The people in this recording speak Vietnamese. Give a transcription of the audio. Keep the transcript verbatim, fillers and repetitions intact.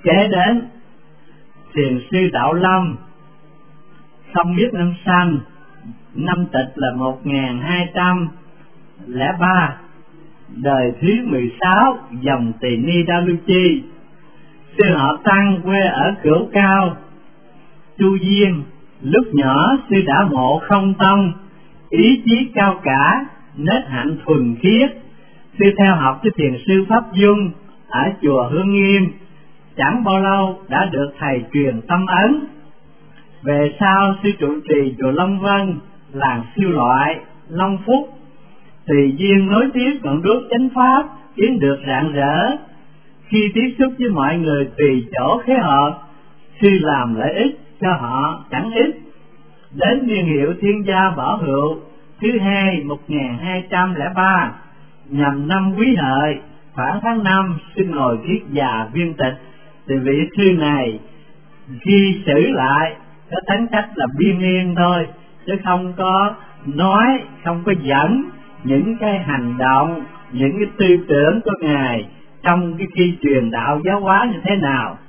Kế đến thiền sư Đạo Lâm, không biết năm sanh, năm tịch là một nghìn hai trăm lẻ ba, đời thứ mười sáu, dòng Tỳ Ni Đa Lu Chi. Sư họ Tăng quê ở Cửu Cao, Tu Diên. Lúc nhỏ sư đã ngộ không tông, ý chí cao cả, nết hạnh thuần khiết. Sư theo học với thiền sư Pháp Dung ở chùa Hương Nghiêm, chẳng bao lâu đã được thầy truyền tâm ấn. Về sau sư trụ trì chùa Long Vân, làng Siêu Loại, Long Phúc, tùy duyên nối tiếp ngọn đuốc chánh pháp kiến được rạng rỡ. Khi tiếp xúc với mọi người tùy chỗ khế hợp, sư làm lợi ích cho họ chẳng ít. Đến niên hiệu Thiên Gia Bảo Hữu thứ hai một nghìn hai trăm lẻ ba, nhằm năm Quý Hợi, khoảng tháng năm, sư ngồi viết già viên tịch. Thì vị sư này ghi sử lại có tính cách là biên yên thôi, chứ không có nói, không có dẫn những cái hành động, những cái tư tưởng của Ngài trong cái khi truyền đạo giáo hóa như thế nào.